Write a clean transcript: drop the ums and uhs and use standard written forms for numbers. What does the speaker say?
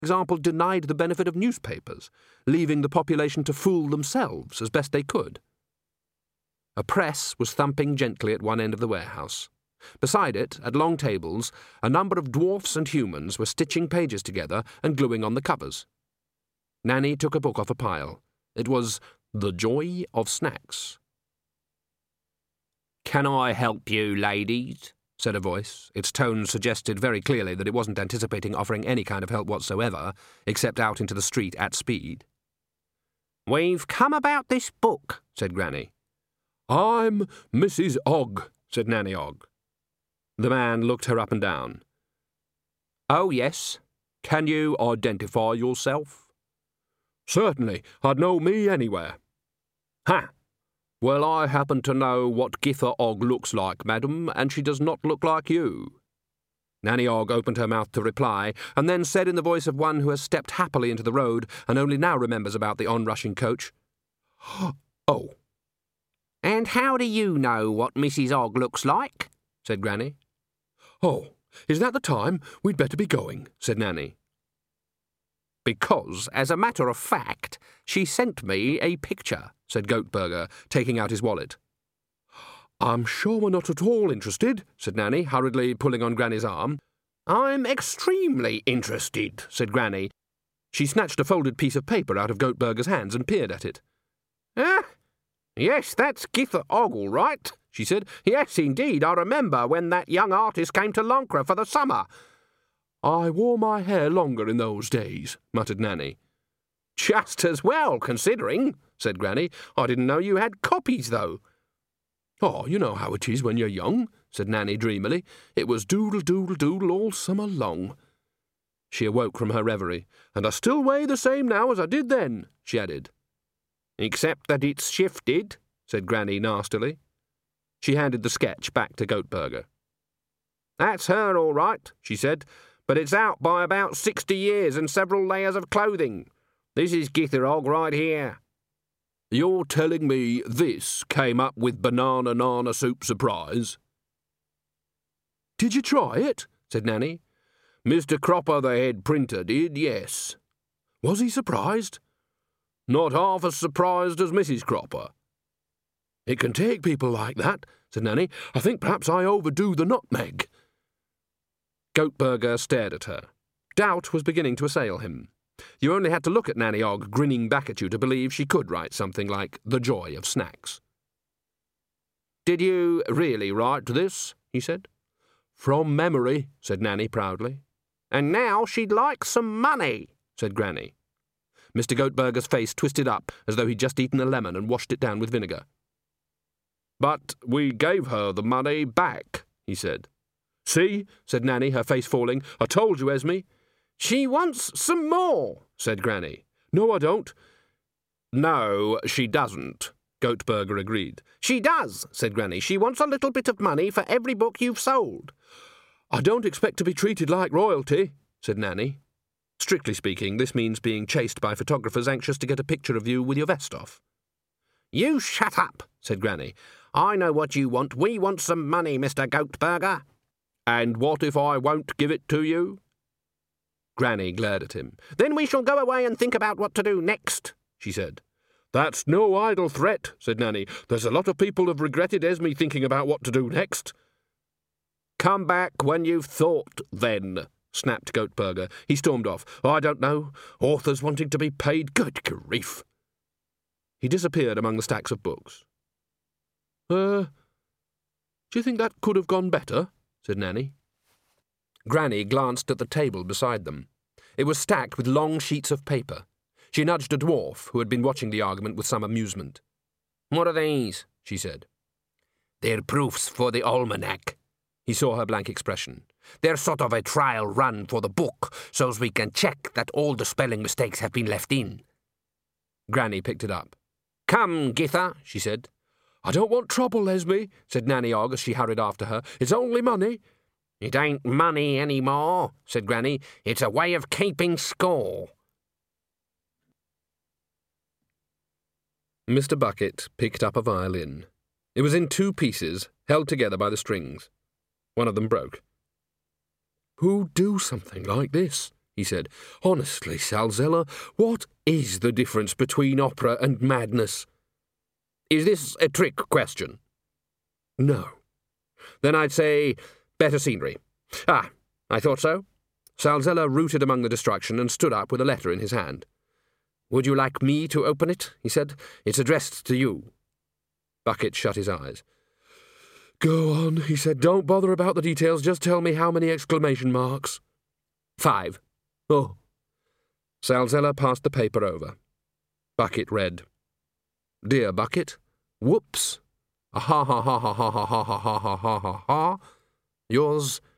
example, denied the benefit of newspapers, leaving the population to fool themselves as best they could. A press was thumping gently at one end of the warehouse. Beside it, at long tables, a number of dwarfs and humans were stitching pages together and gluing on the covers. Nanny took a book off a pile. It was The Joy of Snacks. "Can I help you, ladies?" said a voice. Its tone suggested very clearly that it wasn't anticipating offering any kind of help whatsoever, except out into the street at speed. "We've come about this book," said Granny. "I'm Mrs. Ogg," said Nanny Ogg. The man looked her up and down. "Oh, yes. Can you identify yourself?" "Certainly. I'd know me anywhere." "Ha! Well, I happen to know what Githa Ogg looks like, madam, and she does not look like you." Nanny Ogg opened her mouth to reply, and then said in the voice of one who has stepped happily into the road and only now remembers about the onrushing coach, "Oh." "And how do you know what Mrs. Ogg looks like?" said Granny. "Oh, is that the time? We'd better be going," said Nanny. "Because, as a matter of fact, she sent me a picture," said Goatburger, taking out his wallet. "I'm sure we're not at all interested," said Nanny, hurriedly pulling on Granny's arm. "I'm extremely interested," said Granny. She snatched a folded piece of paper out of Goatburger's hands and peered at it. Yes, that's Githa Ogg, all right," she said. "Yes, indeed, I remember when that young artist came to Lonkra for the summer." "I wore my hair longer in those days," muttered Nanny. "Just as well, considering," said Granny. "I didn't know you had copies, though." "Oh, you know how it is when you're young," said Nanny dreamily. "It was doodle, doodle, doodle all summer long." She awoke from her reverie. "And I still weigh the same now as I did then," she added. "Except that it's shifted," said Granny nastily. She handed the sketch back to Goatburger. "That's her, all right," she said, "but it's out by about 60 years and several layers of clothing. This is Githa Ogg right here." "You're telling me this came up with banana nana soup surprise?" "Did you try it?" said Nanny. "Mr. Cropper, the head printer, did, yes." "Was he surprised?" "Not half as surprised as Mrs. Cropper." "It can take people like that," said Nanny. "I think perhaps I overdo the nutmeg." Goatburger stared at her. Doubt was beginning to assail him. You only had to look at Nanny Ogg grinning back at you to believe she could write something like The Joy of Snacks. "Did you really write this?" he said. "From memory," said Nanny proudly. "And now she'd like some money," said Granny. Mr. Goatburger's face twisted up as though he'd just eaten a lemon and washed it down with vinegar. "But we gave her the money back," he said. "See," said Nanny, her face falling. "I told you, Esme." "She wants some more," said Granny. "No, I don't." "No, she doesn't," Goatburger agreed. "She does," said Granny. "She wants a little bit of money for every book you've sold." "I don't expect to be treated like royalty," said Nanny. Strictly speaking, this means being chased by photographers anxious to get a picture of you with your vest off. "You shut up," said Granny. "I know what you want. We want some money, Mr. Goatburger." "And what if I won't give it to you?" Granny glared at him. "Then we shall go away and think about what to do next," she said. "That's no idle threat," said Nanny. "There's a lot of people who've regretted Esme thinking about what to do next." "Come back when you've thought, then," snapped Goatburger. He stormed off. "I don't know. Authors wanting to be paid. Good grief." He disappeared among the stacks of books. Do you think that could have gone better?" said Nanny. Granny glanced at the table beside them. It was stacked with long sheets of paper. She nudged a dwarf who had been watching the argument with some amusement. "What are these?" she said. "They're proofs for the almanac." He saw her blank expression. "They're sort of a trial run for the book, so's we can check that all the spelling mistakes have been left in." Granny picked it up. "Come, Githa," she said. "I don't want trouble, Esme," said Nanny Ogg as she hurried after her. "It's only money." "It ain't money any more," said Granny. "It's a way of keeping score." Mr. Bucket picked up a violin. It was in 2 pieces, held together by the strings. One of them broke. "Who'd do something like this?" he said. Honestly, Salzella, what is the difference between opera and madness? Is this a trick question? No. Then I'd say better scenery. Ah, I thought so. Salzella rooted among the destruction and stood up with a letter in his hand. Would you like me to open it? He said. It's addressed to you. Bucket shut his eyes. Go on, he said. Don't bother about the details. Just tell me how many exclamation marks. 5. Oh. Salzella passed the paper over. Bucket read. Dear Bucket, whoops. Ha ha ha ha ha ha ha ha ha ha ha ha. Yours,